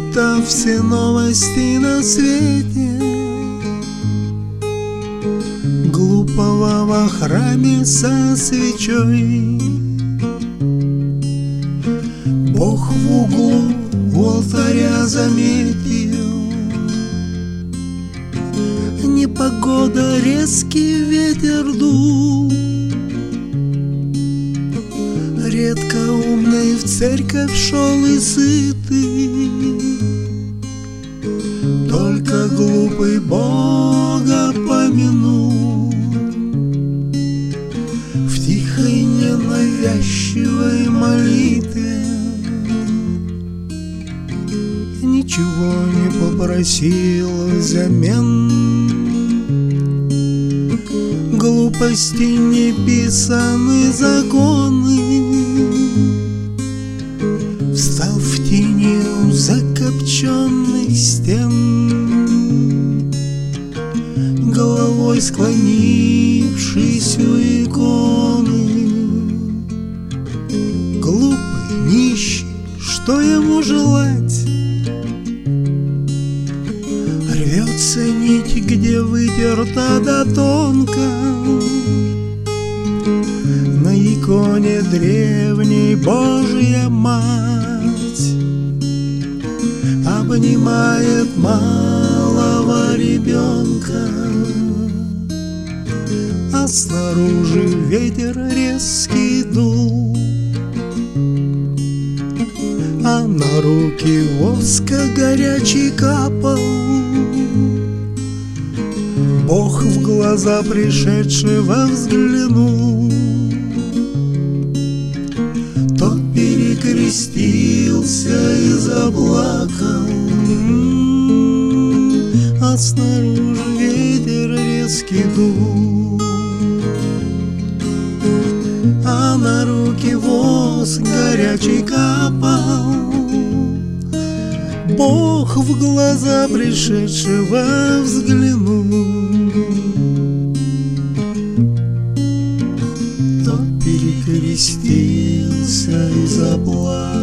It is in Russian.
Прочитав все новости на свете, глупого во храме со свечой, Бог в углу у алтаря заметил. Непогода, резкий ветер дул, редко умный в церковь шел и сытый, только глупый Бога помянул. В тихой ненавязчивой молитве ничего не попросил взамен. Глупости неписаны законы, встал в тени у закопченных стен, головой склонившись у иконы. Глупый, нищий, что ему желать? Рвется нить, где вытерта до тонко, на иконе древней Божья Мать обнимает малого ребенка, а снаружи ветер резкий дул, а на руки воска горячий капал. Бог в глаза пришедшего взглянул, тот перекрестился и заплакал, а снаружи ветер резкий дул, а на руки воск горячий капал. Бог в глаза пришедшего взглянул, тот перекрестился и заплакал.